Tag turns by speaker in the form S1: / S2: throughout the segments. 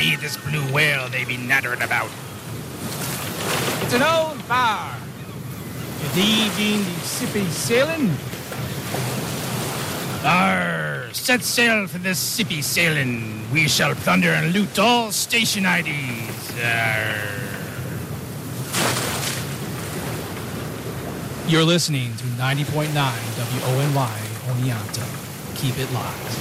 S1: be this blue whale they be nattering about?
S2: It's an old bar. Good evening, the sippy sailing.
S1: Arr, set sail for this sippy sailing. We shall plunder and loot all station IDs. Arr.
S2: You're listening to 90.9 WONY Oneonta. Keep it locked.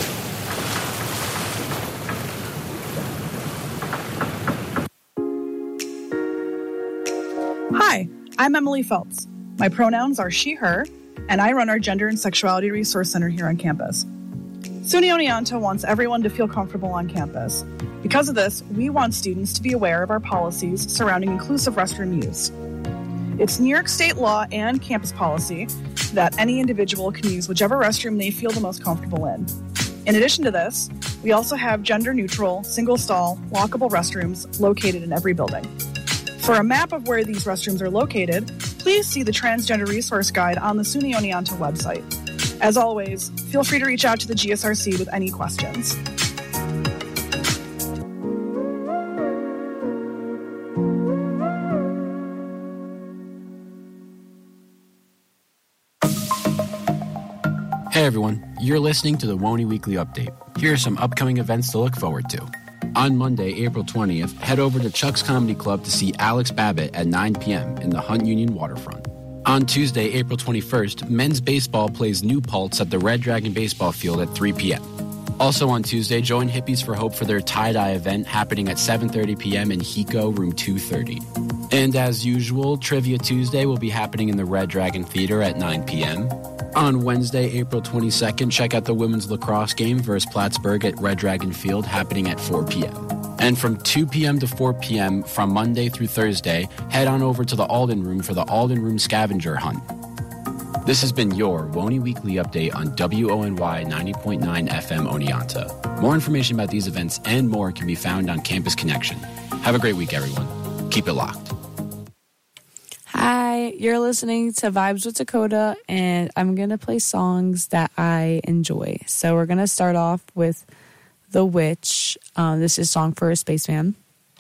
S3: Hi, I'm Emily Phelps. My pronouns are she, her, and I run our Gender and Sexuality Resource Center here on campus. SUNY Oneonta wants everyone to feel comfortable on campus. Because of this, we want students to be aware of our policies surrounding inclusive restroom use. It's New York State law and campus policy that any individual can use whichever restroom they feel the most comfortable in. In addition to this, we also have gender-neutral, single-stall, lockable restrooms located in every building. For a map of where these restrooms are located, please see the Transgender Resource Guide on the SUNY Oneonta website. As always, feel free to reach out to the GSRC with any questions.
S4: Hey everyone, you're listening to the WONY Weekly Update. Here are some upcoming events to look forward to. On Monday, April 20th, head over to Chuck's Comedy Club to see Alex Babbitt at 9 p.m. in the Hunt Union Waterfront. On Tuesday, April 21st, men's baseball plays New Paltz at the Red Dragon Baseball Field at 3 p.m. Also on Tuesday, join Hippies for Hope for their tie-dye event happening at 7:30 p.m. in Hiko, room 230. And as usual, Trivia Tuesday will be happening in the Red Dragon Theater at 9 p.m. On Wednesday, April 22nd, check out the women's lacrosse game versus Plattsburgh at Red Dragon Field happening at 4 p.m. And from 2 p.m. to 4 p.m. from Monday through Thursday, head on over to the Alden Room for the Alden Room Scavenger Hunt. This has been your WONY Weekly Update on WONY 90.9 FM Oneonta. More information about these events and more can be found on Campus Connection. Have a great week, everyone. Keep it locked.
S5: Hi, you're listening to Vibes with Dakota, and I'm going to play songs that I enjoy. So we're going to start off with The Witch. This is Song for a Spaceman.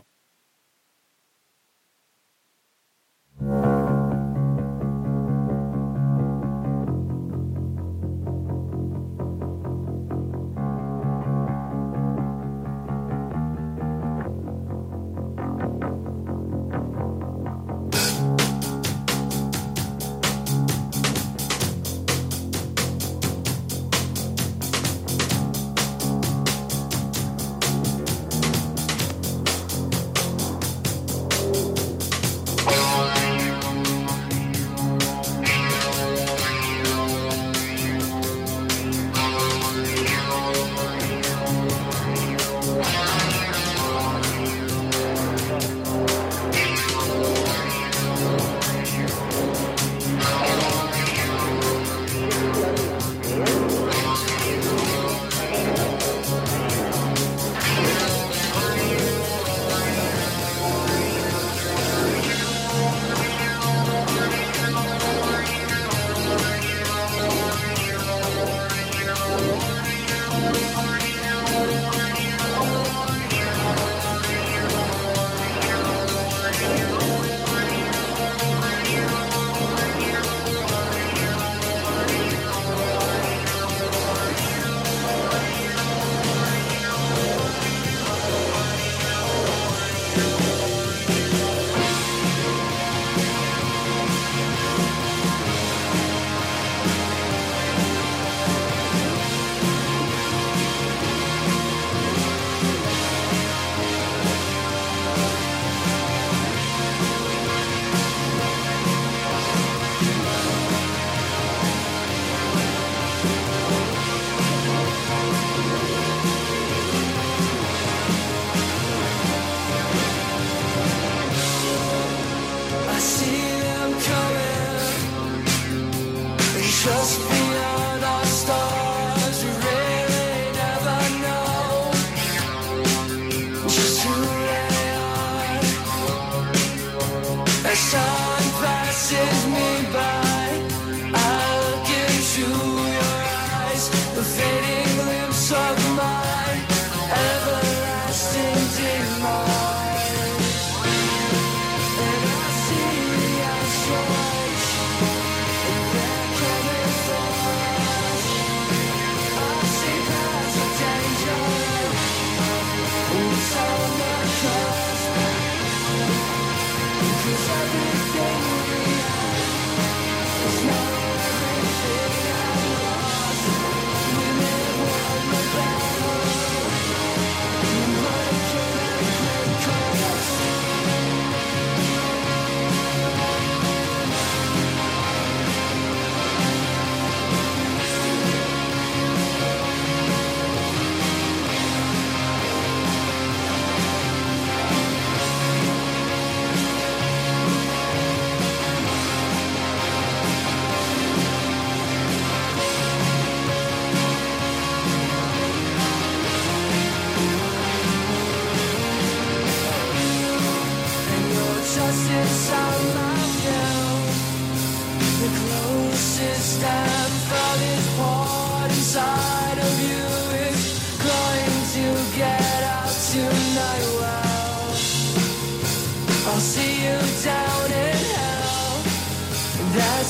S6: Just beyond our stars, we really never know just who they are. As time passes me by, I look into your eyes, the fading glimpse of my everlasting dream.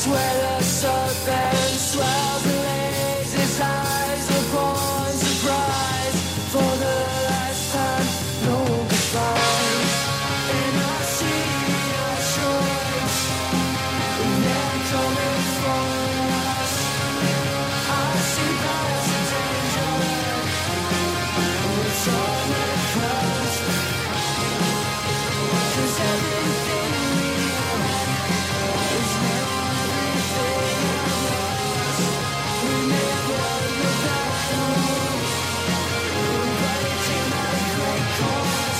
S6: where the serpent swells and lays his eyes upon surprise. For the last time, no goodbye. And I see a choice, and they're coming for us. I see past the danger, it's all that comes. 'Cause everything we have is now everything of us. We never look back home, but it came at a great cost.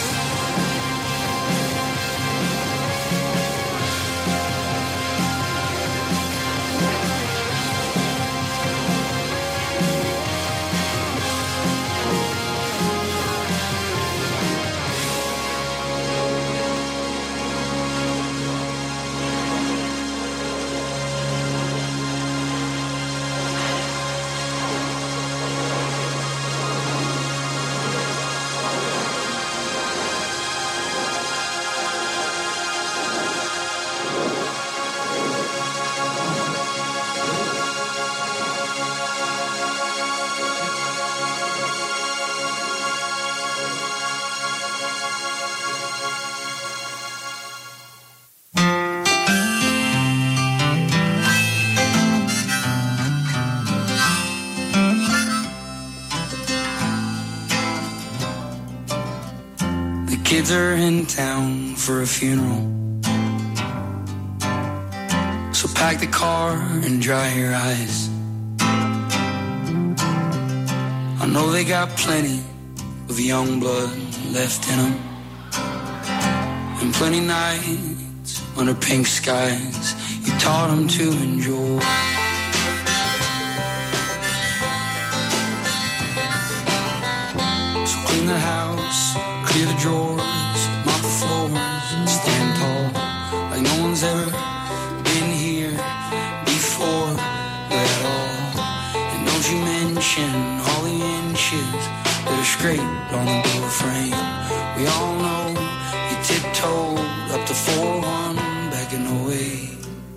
S6: The kids are in town for a funeral, so pack the car and dry your eyes. I know they got plenty of young blood left in them, and plenty nights under pink skies you taught them to enjoy. So clean the house, clear the drawers, mop the floors, and stand tall like no one's ever been here before at all. And don't you mention all the inches that are scraped on the door frame. We all know you tiptoed up to 4-1 back in 08.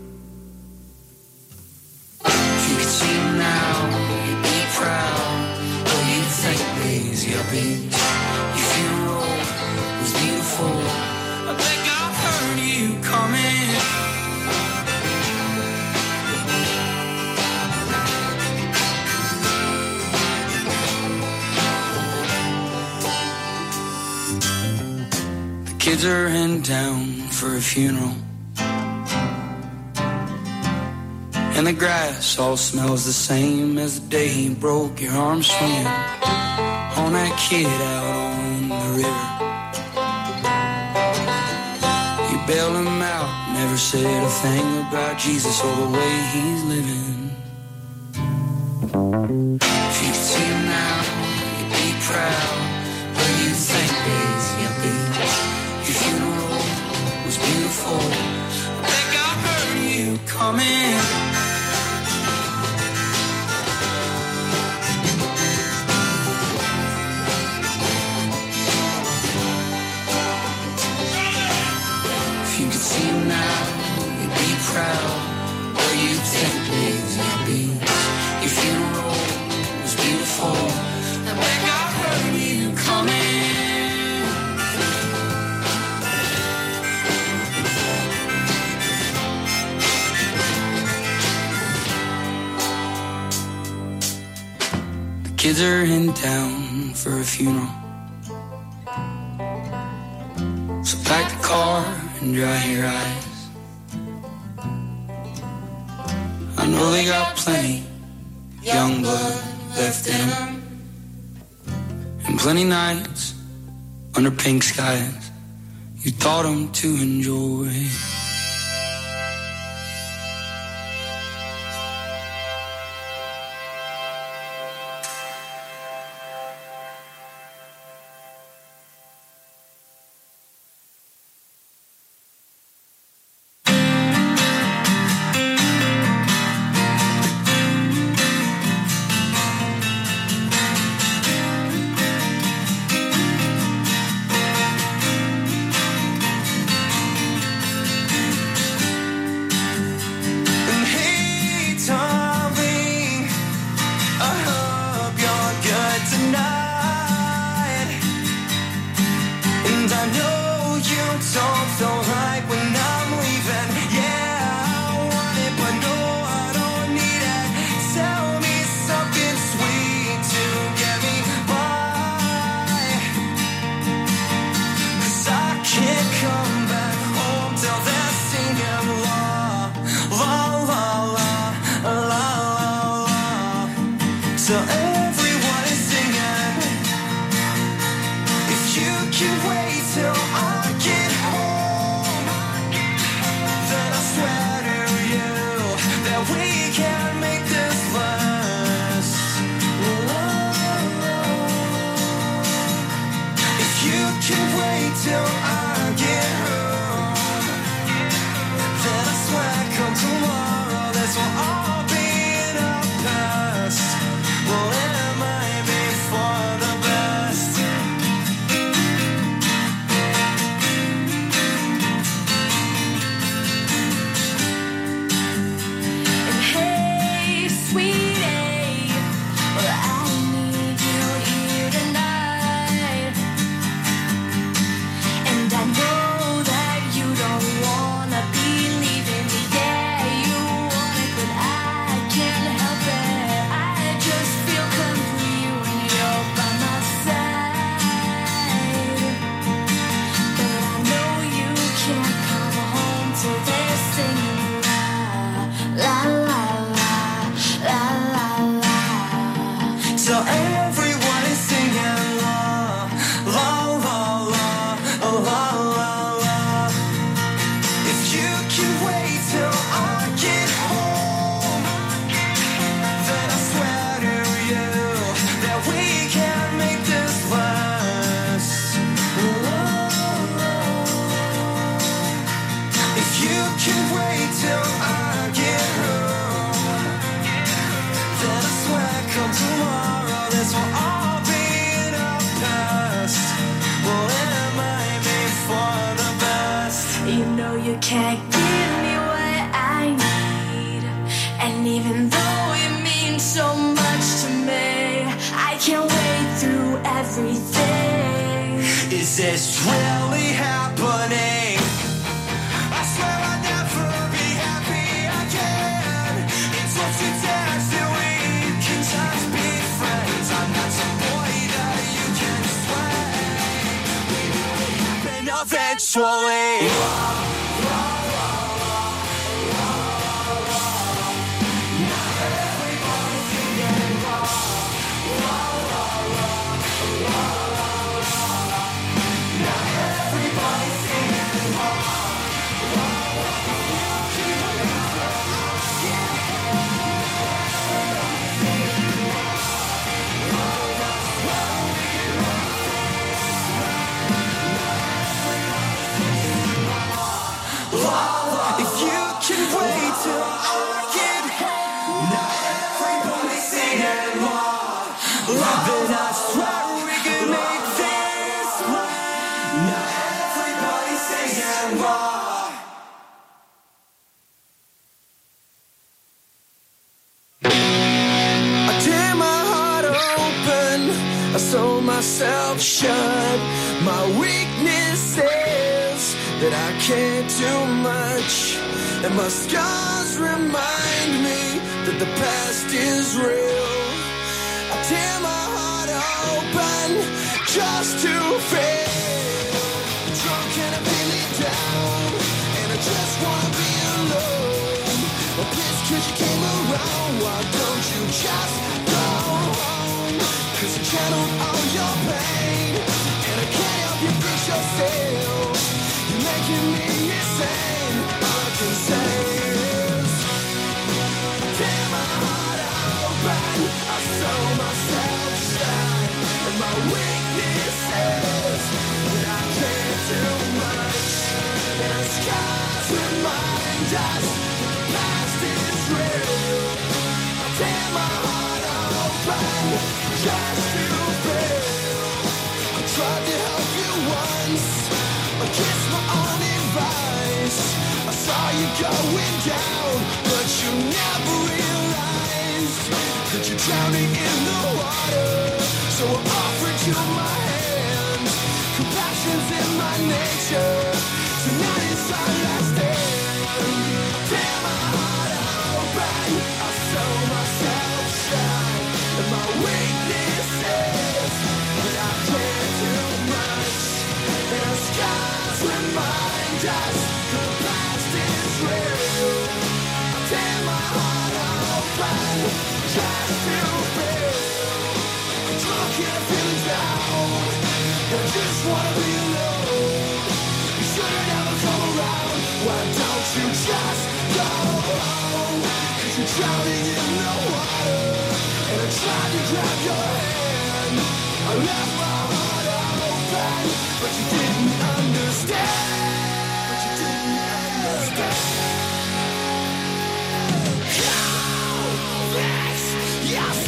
S6: If you could see him now, you'd be proud. Oh, you'd think lazy up in your funeral was beautiful. I bet God heard you coming. The kids are in town for a funeral, and the grass all smells the same as the day he broke your arm swinging on that kid out on the river. You bailed him out, never said a thing about Jesus or the way he's living. If you could see him now, you'd be proud. But you think days you'll be. Your funeral was beautiful. I think I heard you coming. If you could see him now, you'd be proud. Or you'd think days you'd be. Your funeral was beautiful. I think I heard you coming. The kids are in town for a funeral, so pack the car and dry your eyes. I know they got plenty young blood left in them, and plenty nights under pink skies you taught them to enjoy.
S7: don't like when I'm leaving. Yeah, I want it, but no, I don't need it. Tell me something sweet to get me by, 'cause I can't come back home till they're singing la, la, la, la, la, la, la. So everyone is singing. If you can wait till I get home, then I swear to you that we can make this last. If you can wait till I get home, then I swear come tomorrow this will all be in our past. Well, it might be for the best.
S8: And hey, sweetie, well, I need you here tonight. And I know that you don't wanna be leaving me. Yeah, you want it, but I can't help it. I just feel complete when you're by my side. But I know you can't come home till they're singing la, la, la, la, la, la, la.
S7: So everyone is singing la, la, la, la, la, la, la. If you can wait till I get home, then I swear to you that we can make this last. If you can wait till I get home, then I swear come tomorrow this will all be in our past. Well, it might be for the best.
S8: You know you can't give me what I need. And even though it means so much to me, I can't wait through everything.
S7: Is this really happening? I swear I'll never be happy again. It's what you dance that we can just be friends. I'm not some boy that you can sway. We will happen eventually. If you can wait till I get home, not everybody singing la, la. Then I swear we can make this last. Not everybody singing la. I tear my heart open, I sew myself shut. My weakness is that I can't do much, and my scars remind me that the past is real. I tear my heart open just to feel drunk and I'm feeling down, and I just wanna be alone. But please, 'cause you came around, why don't you just go home? 'Cause you channel all your pain, and I can't help you fix yourself. You're making me insane. All I can say is, tear my heart open, I sew myself shut, and my weakness is that I can't do much, and our scars remind us the past is real. I tear my heart open just to feel. I tried to help you once, against my own advice. I saw you going down, but you never realized that you're drowning in the water. So I offered you my hand. Compassion's in my nature. scars remind us that the past is real. I tear my heart open just to feel. I'm drunk and I'm feeling down, and I just wanna be alone. You should've never come around. Why don't you just go home? 'Cause you're drowning in the water, and I tried to grab your hand. I left my heart open, but you didn't understand. But you didn't understand. Oh, this, yes.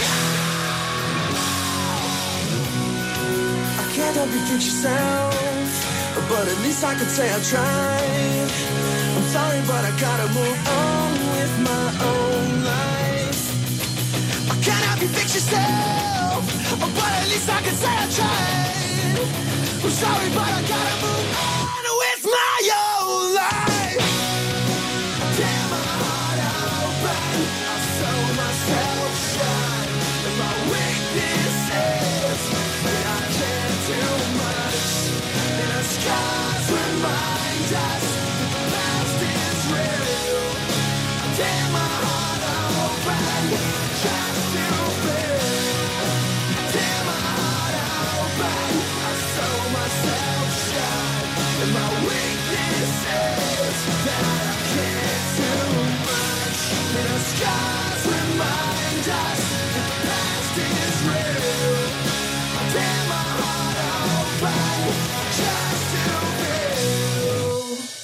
S7: I can't help you fix yourself, but at least I can say I tried. I'm sorry, but I gotta move on with my own life. I can't help you fix yourself, but at least I can say I tried. I'm sorry, but I gotta move on with my own life. I tear my heart open, I sew myself shut, and my weakness is that I can't do much. And the scars remind us that the past is real. I tear my heart open just to feel. I tear my heart open, I sew myself shut, and my weakness is that I can't do much. And the scars remind us that the past is real. I tear my heart open just to feel.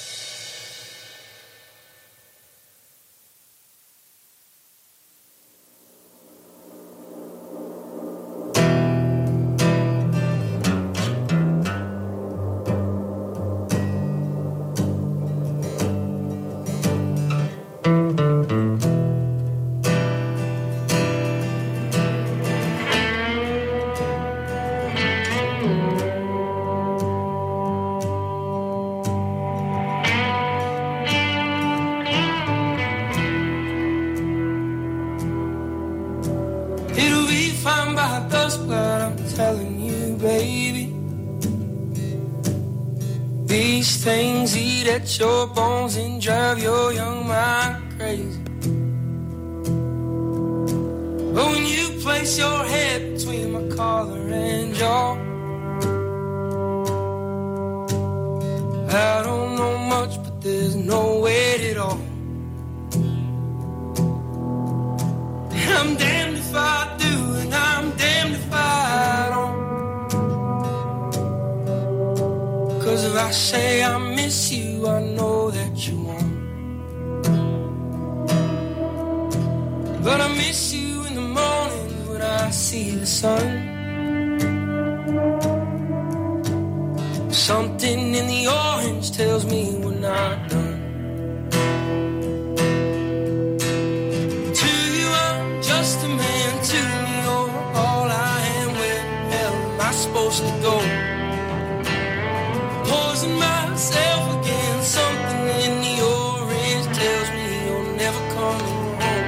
S7: It'll be fine by dusk, but I'm telling you, baby, these things eat at your bones and drive your young mind crazy. But when you place your head between my collar and jaw, I don't know much, but there's no weight at all. And I'm damned if I do, and I'm damned if I don't. 'Cause if I say I miss you, I know that you won't. But I miss you in the morning when I see the sun. Something in the orange tells me we're not done. To you, I'm just a man. To me, you're all I am. Where the hell am I supposed to go? Poison myself again. Something in the orange tells me you're never coming home.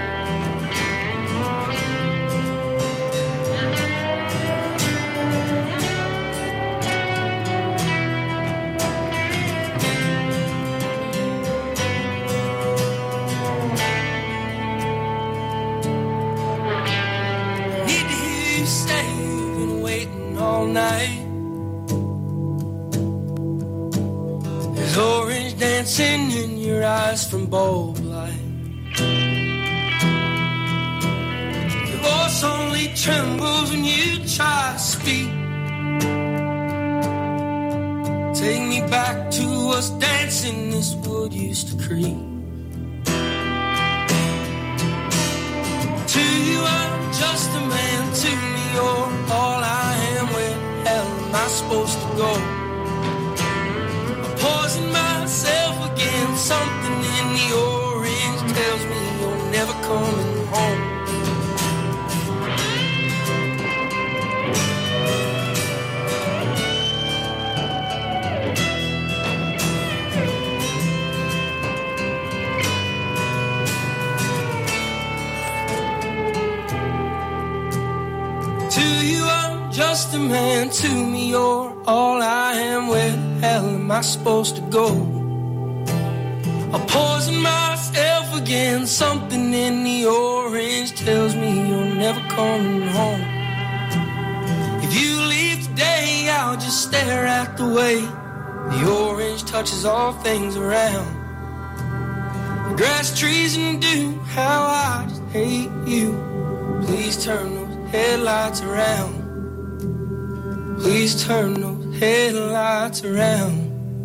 S7: Need to hear you say you've been waiting all night. There's orange dancing in your eyes from bulb light. Your voice only trembles when you try to speak. Take me back to us dancing this wood used to creep. To you, I'm just a man. To me, you're all I am. Where the hell am I supposed to go? Poison myself again. Something in the orange tells me you're never coming home. To you, I'm just a man. To me, you're all I am. Where hell am I supposed to go? I poison myself again. Something in the orange tells me you're never coming home. If you leave today, I'll just stare at the way the orange touches all things around. The grass, trees, and dew, how I just hate you. Please turn those headlights around. Please turn those headlights around.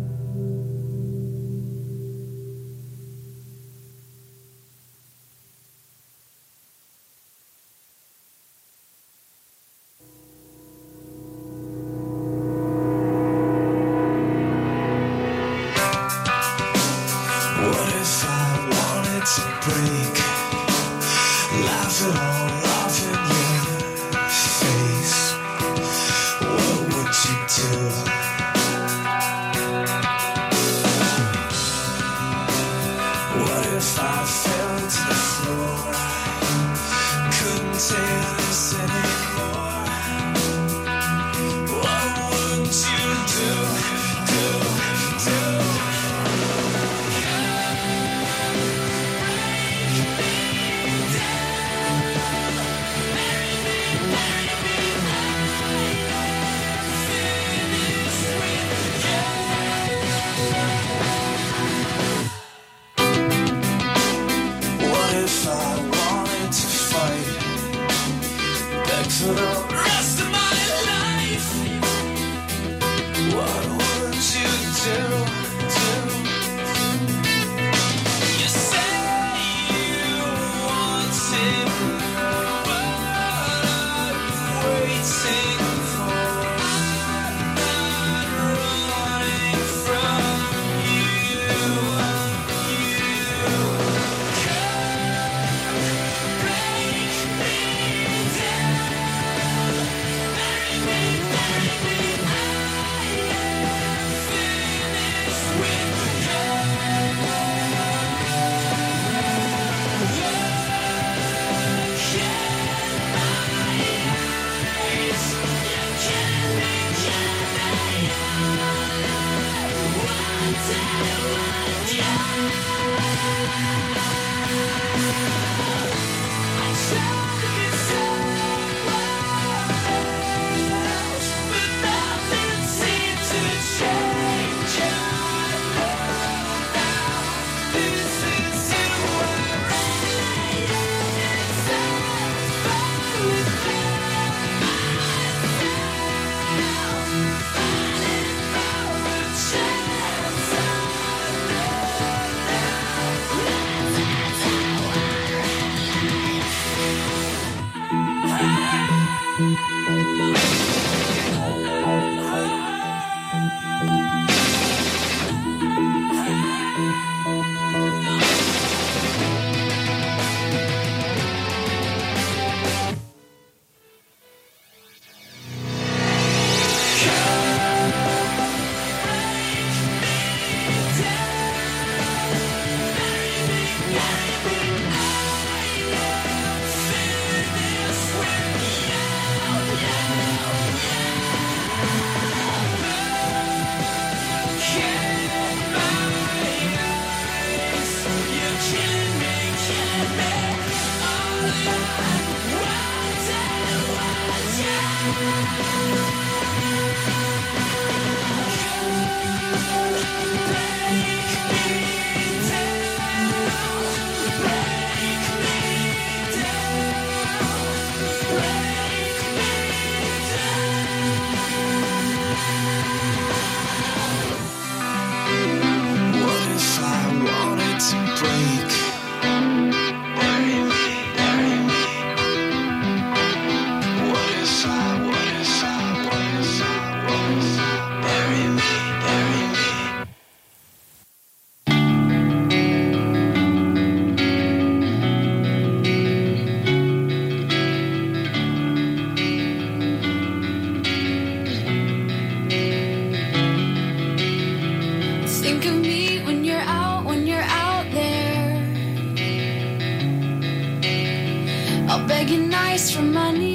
S8: begging nice for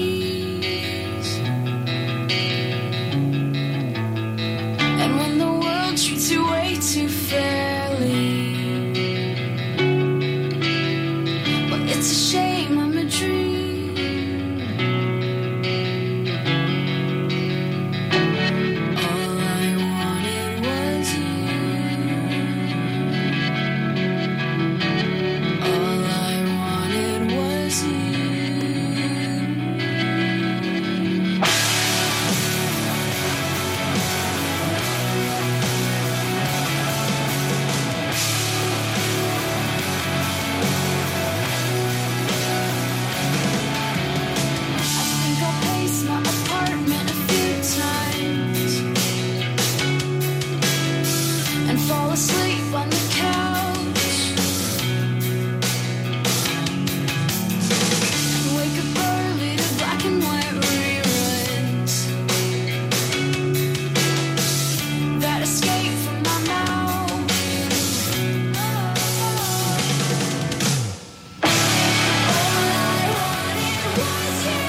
S8: monies. And when the world asleep on the couch. Wake up early to black and white reruns that escape from my mouth. All I wanted was you.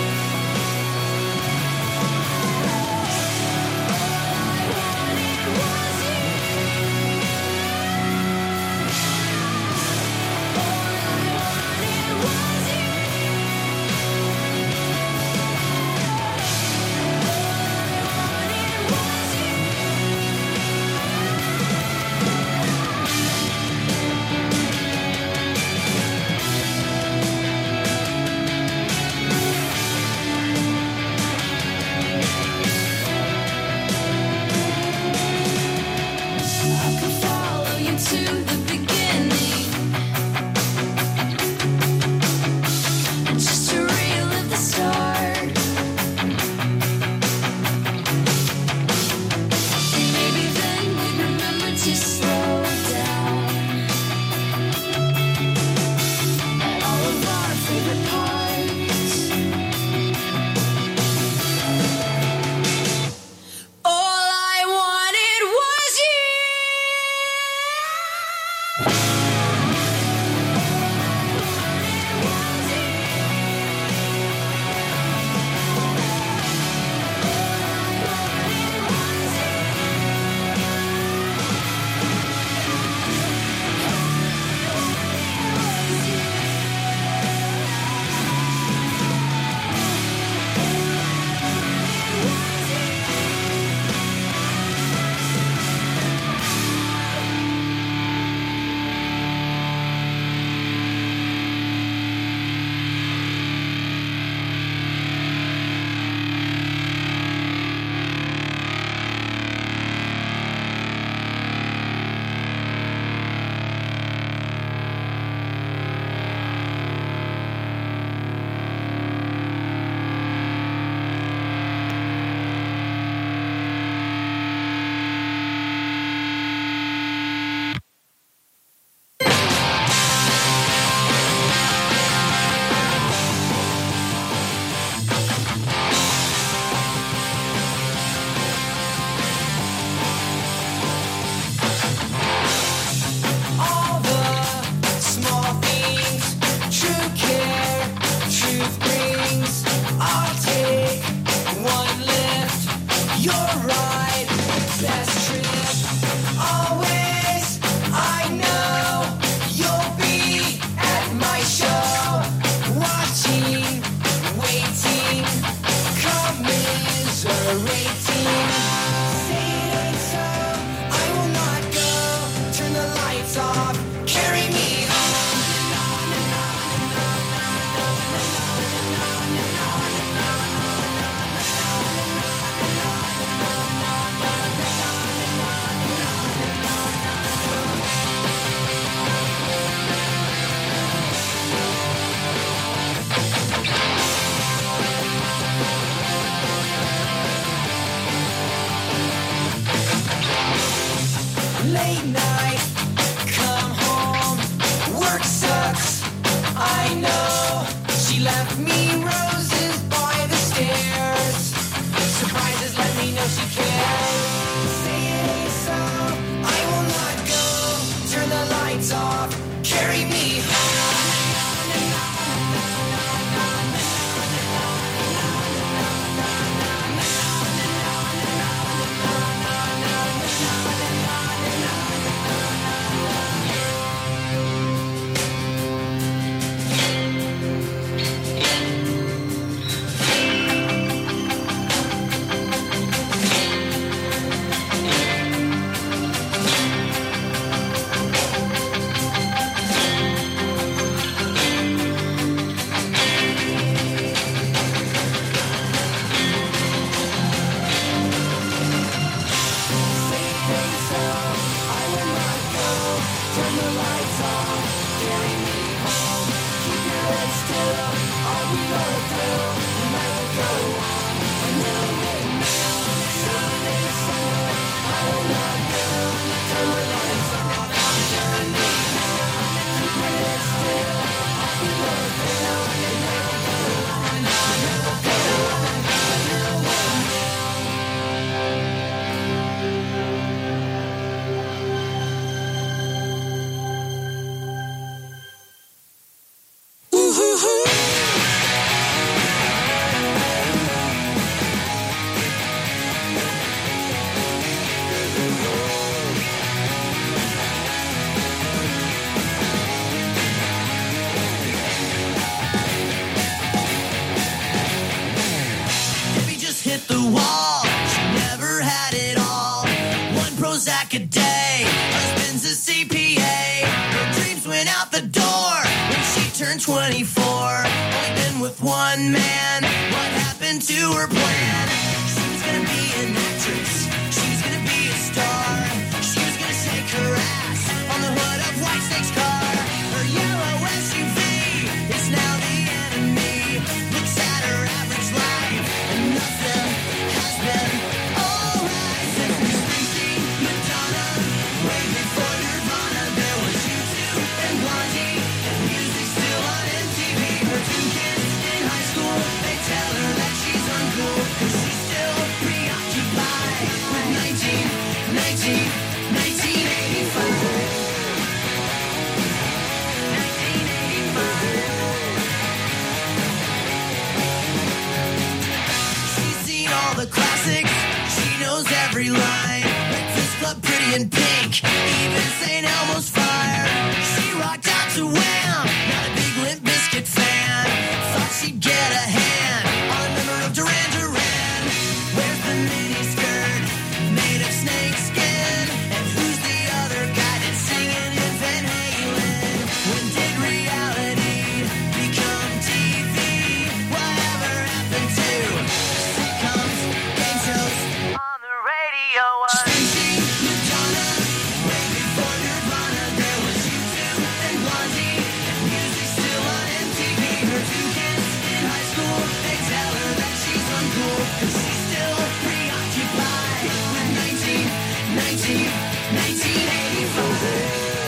S8: I could follow you to the beginning, just to relive the start. Maybe then we'd remember to slow down at all of our favorite parts. All I wanted was you. All the small things, true care, truth brings. I'll take one lift. You're right, best trip. Always, I know you'll be at my show, watching, waiting, commiserating. Say it ain't so, I will not go. Turn the lights off, carry me home. Late night, come home, work sucks, I know. She left me roses by the stairs. Surprises let me know she cares. Say it ain't so, I will not go. Turn the lights off, carry me home.
S7: one man. What happened to her plan? She's gonna be an actress. She's gonna be a star. She was gonna shake her ass on the hood of Whitesnake's car. Her yellow SUV is now the enemy. Looks at her average life and nothing has been alright. Since Bruce Springsteen, Madonna, way before Nirvana, there was U2 and Blondie, and music still on MTV. Her two kids in high school, they tell her that she's uncool, 'cause she's still preoccupied with 1985. She's seen all the classics, she knows every line. Breakfast Club, Pretty in Pink, even St. Elmo's Fire. She rocked out to Wham, not a big Limp Bizkit fan. Thought she'd get a hand on a member of Duran Duran. Where's the mini skirt made of snake skin? And who's the other guy that's singing in Van Halen? When did reality become TV? Whatever happened to sitcoms, game shows on the radio? Springsteen, Madonna, way before Nirvana, there was U2 and Blondie, and music still on MTV. Her two kids in high school, they tell her that she's uncool, 'cause she's still preoccupied with 1985.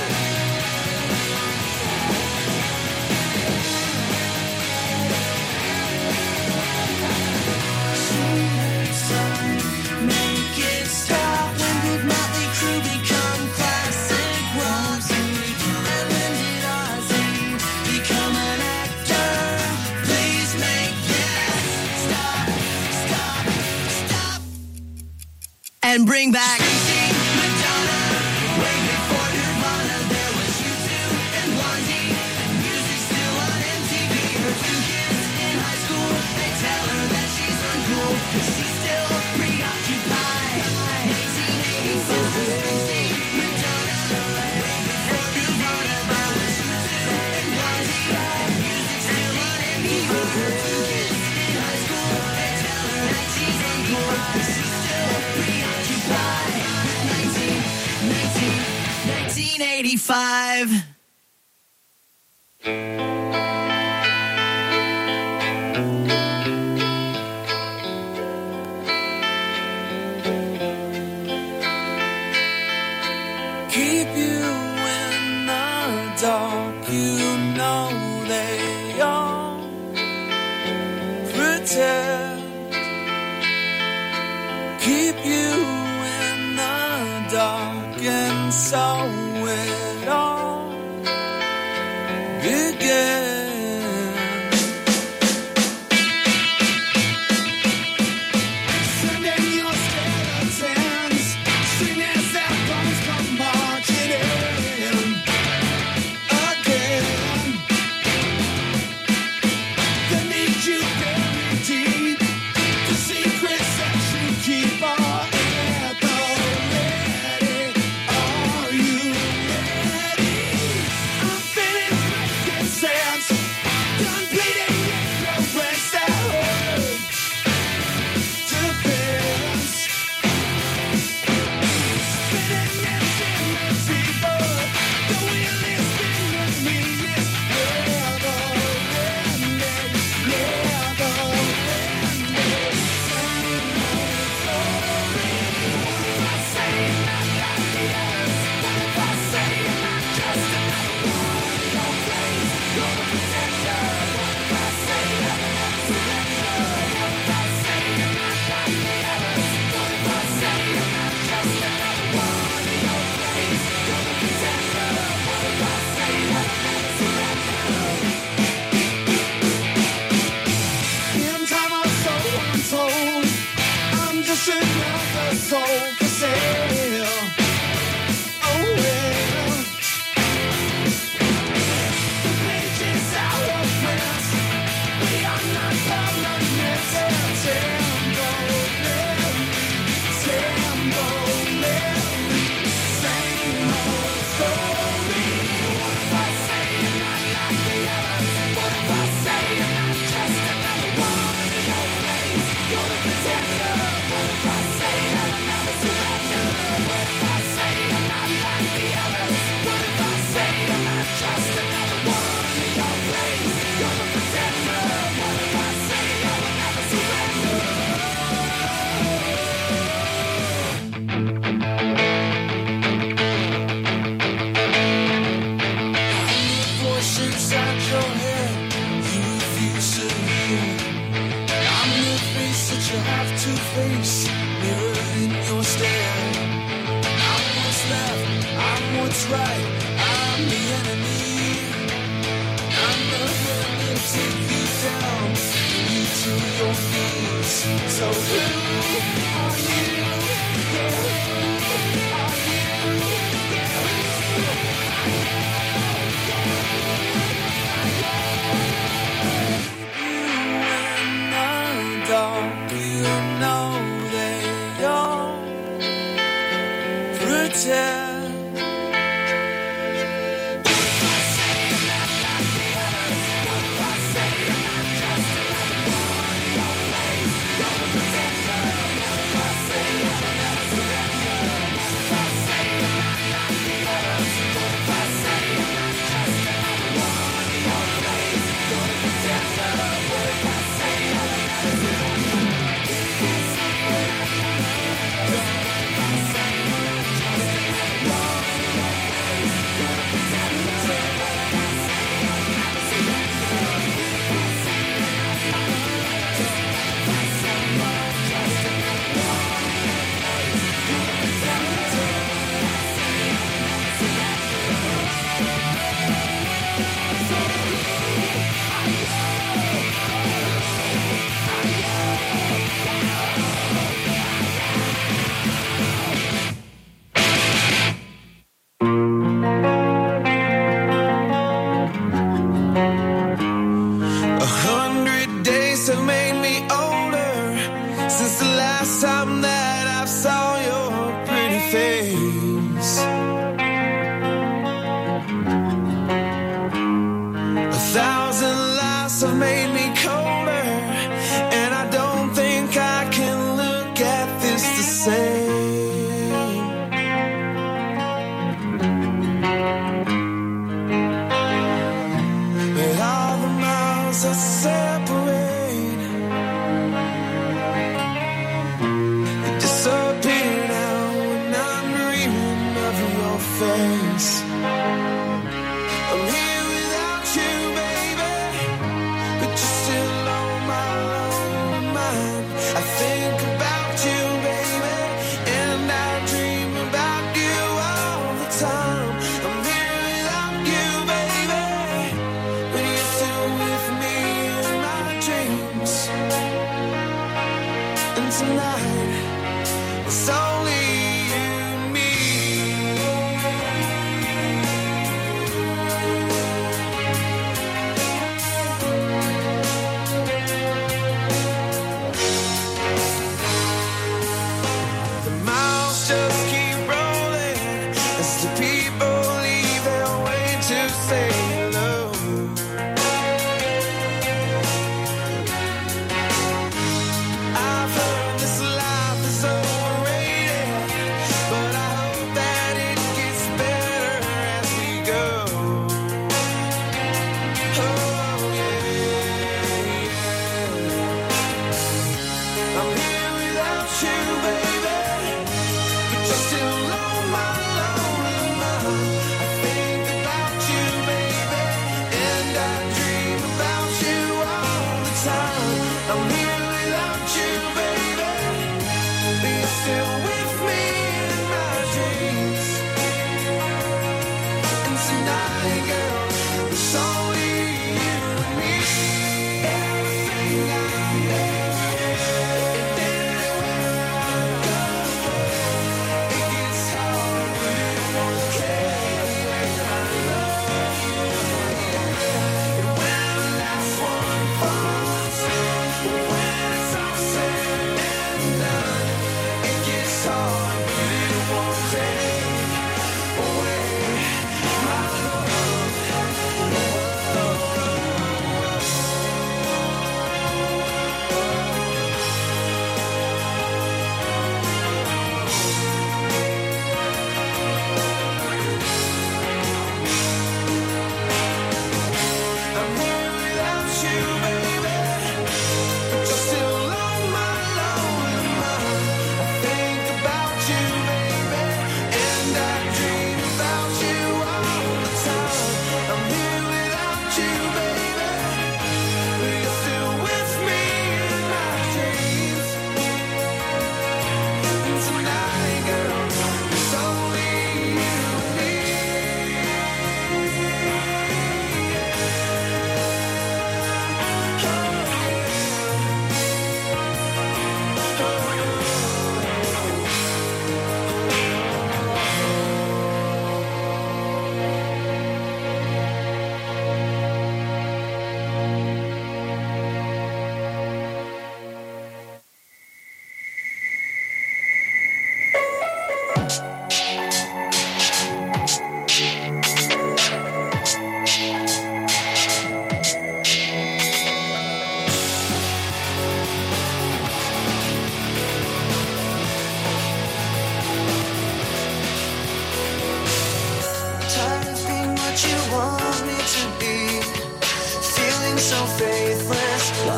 S7: Make it stop. When did Motley Crue become classic rock? And when did Ozzy become an actor? Please make yes stop, stop, stop, and bring back Madonna. Way before Nirvana, there was U2 and Blondie, and music still on MTV. Her two kids in high school, they tell her that she's uncool, 'cause she's still preoccupied. 1984, Springsteen, Madonna, way before Nirvana, there was U2 and Blondie, and music still on MTV. Her two kids in high school, they tell her that she's uncool, 'cause she's still preoccupied. 1985. Keep you in the dark, you know they all pretend. Keep you in the dark, and so it all began. Sending your skeletons, soon as their bones come marching in again. They need you buried deep, the secrets that you keep are at the ready. Are you ready? I'm feeling frankincense, done bleeding ignorance that hurt to this. Spinning infinity, but the wheel is spinning me. It's never ending, never ending. Same old story. What if I say I'm not like the others? What if I say I'm not just another one in your place? You're the pretender. What if I say that I never surrender? What if I say I'm not like the others? What if I say I'm not just another one in your place? You're the pretender. What if I say that I never surrender? In time or so untold, I'm just another soul for sale. Oh well. The page is out of print. We are not permanent. What if I say I'm not like the others? What if I say I'm not just another what's right. I'm the enemy. I'm the one that take you down, you to your knees. So who are you? Yeah, who are you? Yeah, who dark, you know they all pretend.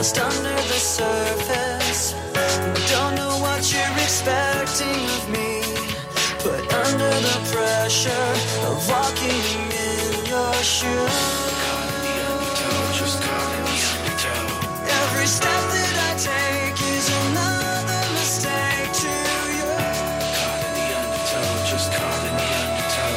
S7: lost under the surface. Don't know what you're expecting of me, but under the pressure of walking in your shoes,
S6: Caught in the undertow, just caught in the undertow.
S7: every step that I take is another mistake to you.
S6: Caught in the undertow, just caught in the undertow.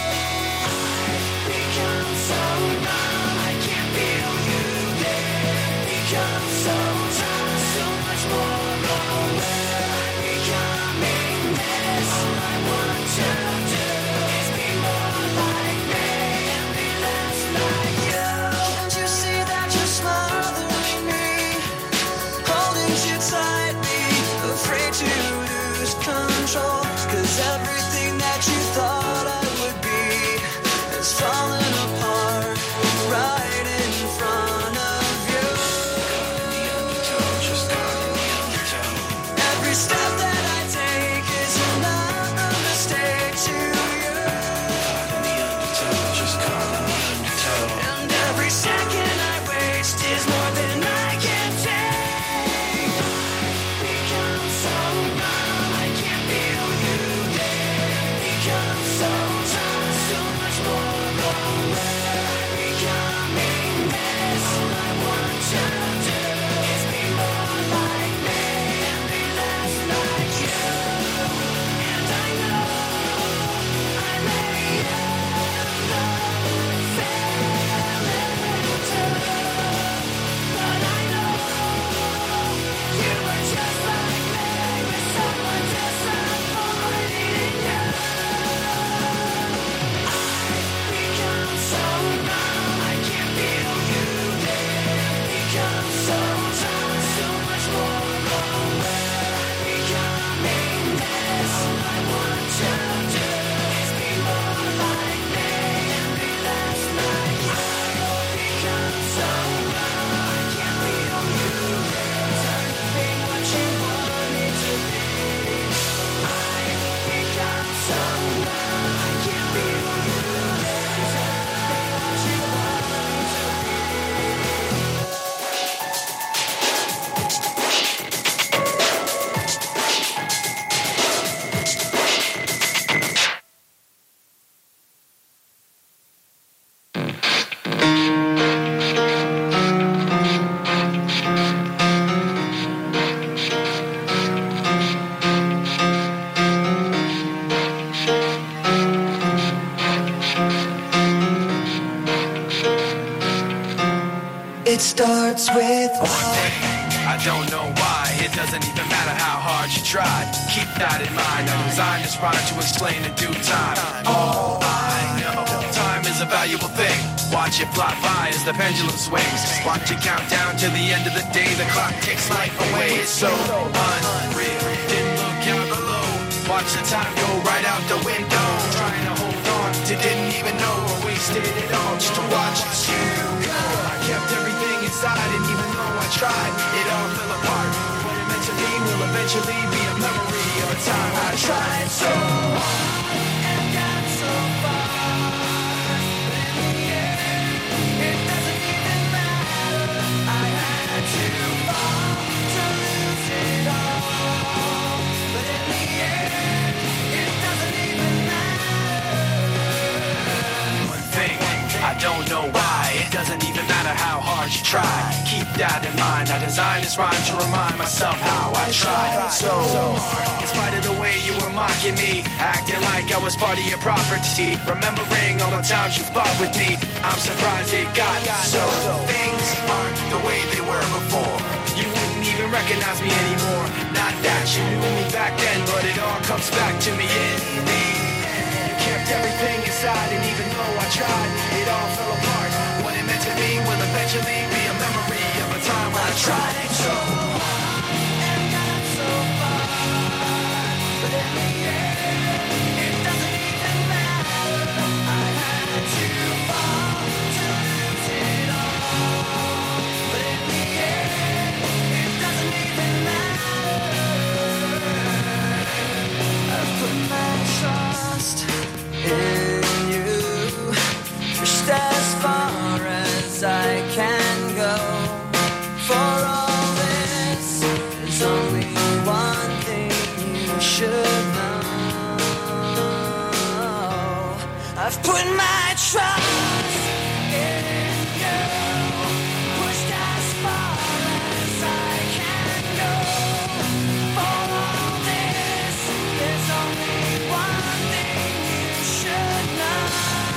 S7: Become so numb, I can't feel you there. Become so tired, so much more aware. I'm becoming this. All I want to do is be more like me and be less like you. Can't you see that you're smothering me, holding you tightly, afraid to lose control? 'Cause everything that you thought I would be is falling apart right in front of you.
S6: Caught in the undertow, just caught in the undertow.
S7: Every step that I take is another mistake to you.
S6: Caught in the undertow, just caught in the undertow.
S7: And every second I waste is more than I can take. Become so numb, I can't feel you there. Become so tired, so much more aware. I'm becoming this. All I want to do is be more like me and be less like you. And I know I may end up failing too, but I know you were just like me, with someone disappointing you. I've become so numb, I can't feel you there. Become so tired, so much more aware. I'm becoming this. All I want to do is be more like me and be less like you. Become so numb, I can't feel you there. Turn to being what you want me to be. I've become so numb, I can't feel you there. Turn to being what you want me to It starts with
S9: One thing, I don't know why. It doesn't even matter how hard you try. Keep that in mind. I designed this rhyme to explain in due time. All I know, time is a valuable thing. Watch it fly by as the pendulum swings. Watch it count down to the end of the day. The clock takes life away. It's so unreal. Didn't look out below. Watch the time go right out the window. Trying to hold on to didn't even know I wasted it all just to watch you go. I kept everything inside, and even though I tried, it all fell apart. What it meant to me will eventually be a memory of a time I tried so hard and got so far. But in the end, it doesn't even matter. I had to fall to lose it all. But in the end, it doesn't even matter. One thing, I don't know why. It doesn't even matter how hard you try. Keep that in mind. I designed this rhyme to remind myself how I tried so hard. In spite of the way you were mocking me, acting like I was part of your property. Remembering all the times you fought with me, I'm surprised it got so. Things aren't the way they were before. You wouldn't even recognize me anymore. Not that you knew me back then, but it all comes back to me in the end. You kept everything inside, and even though I tried, it all fell apart. What it meant to me will eventually be a memory of a time when I tried so hard and got so far. But in the end, it doesn't even matter. I had to fall to lose it all. But in the end, it doesn't even matter. I've put my trust in you, just as far as I can go. For all
S7: I've put my trust in you, pushed as far as I can go. For all this, there's only one thing you should know.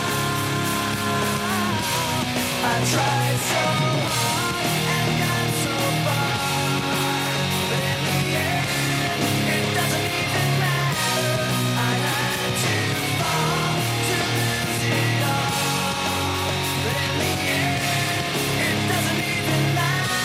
S7: I tried so hard and got so far, but in the end, it doesn't even matter. I had to fall to lose it all, but in the end, it doesn't even matter.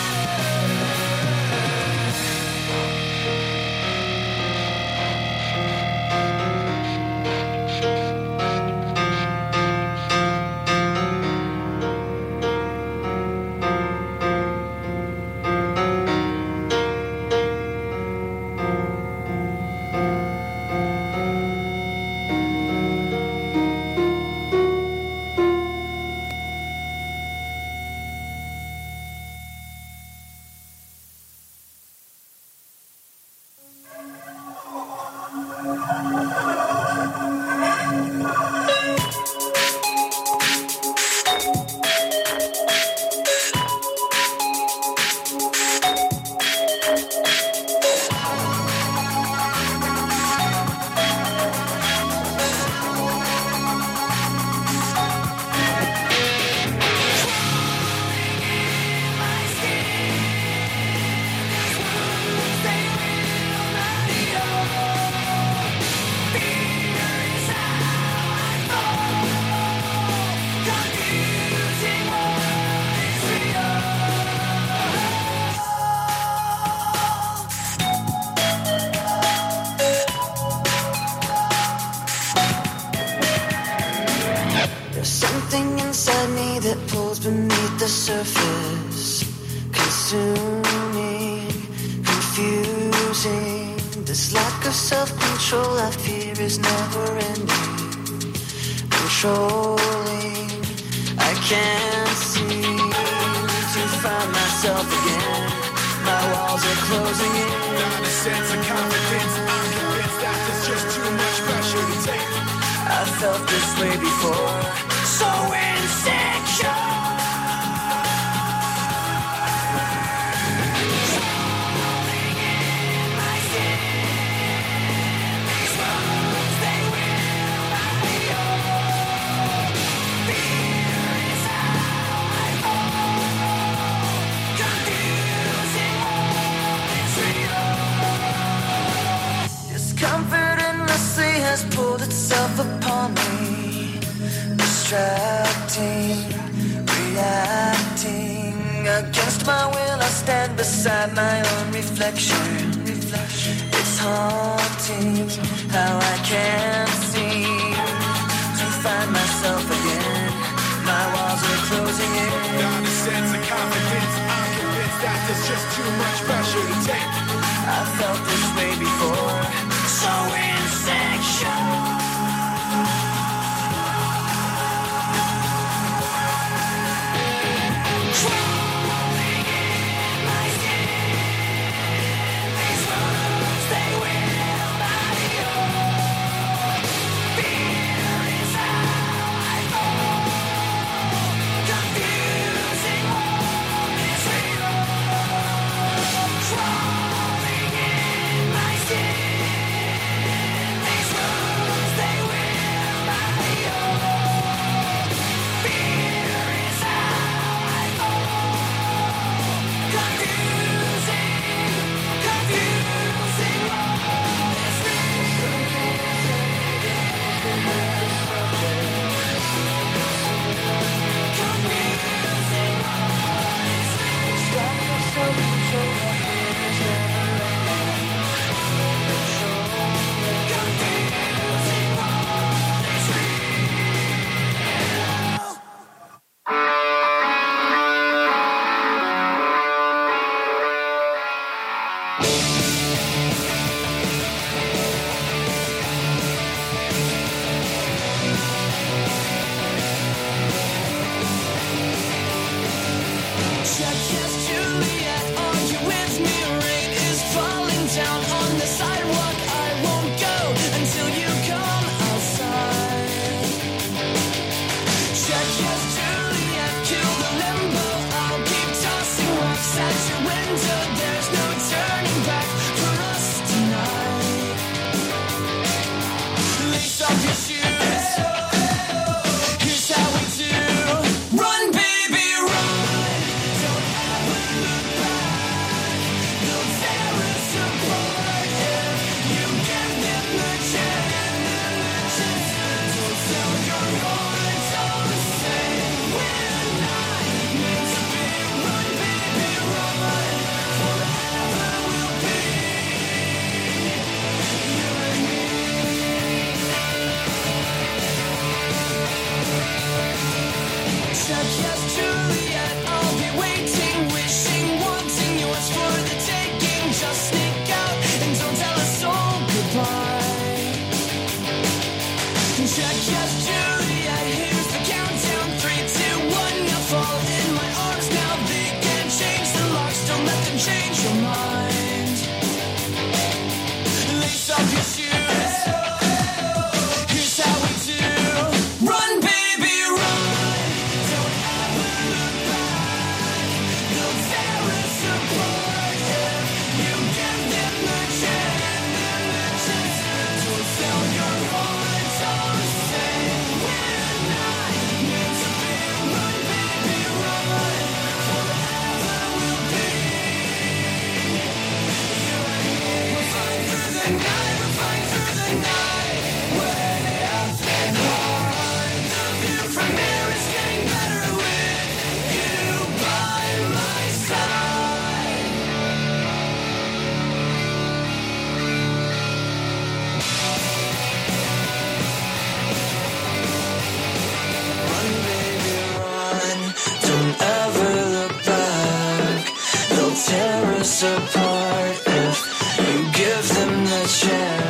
S7: There's something inside me that pulls beneath the surface, consuming, confusing. This lack of self-control I fear is never ending, controlling. I can't seem to find myself again. My walls are closing in.
S9: Not a sense of confidence. I'm convinced that there's just too much pressure to take.
S7: I felt this way before, so insecure. Crawling in my skin. These wounds, they will not heal. Fear is how I fall. Confusing all is real. Discomfort endlessly has pulled itself upon me, distracting, reacting. Against my will I stand beside my own reflection. It's haunting how I can't seem to find myself again. My walls are closing in.
S9: Not a sense of confidence. I'm convinced that there's just too much pressure to take.
S7: I felt this way before, so insecure. Crawling in my skin. These wounds, they will not heal. Fear is how I fall. Confusing all is real. Crawling in my skin. These wounds, chance.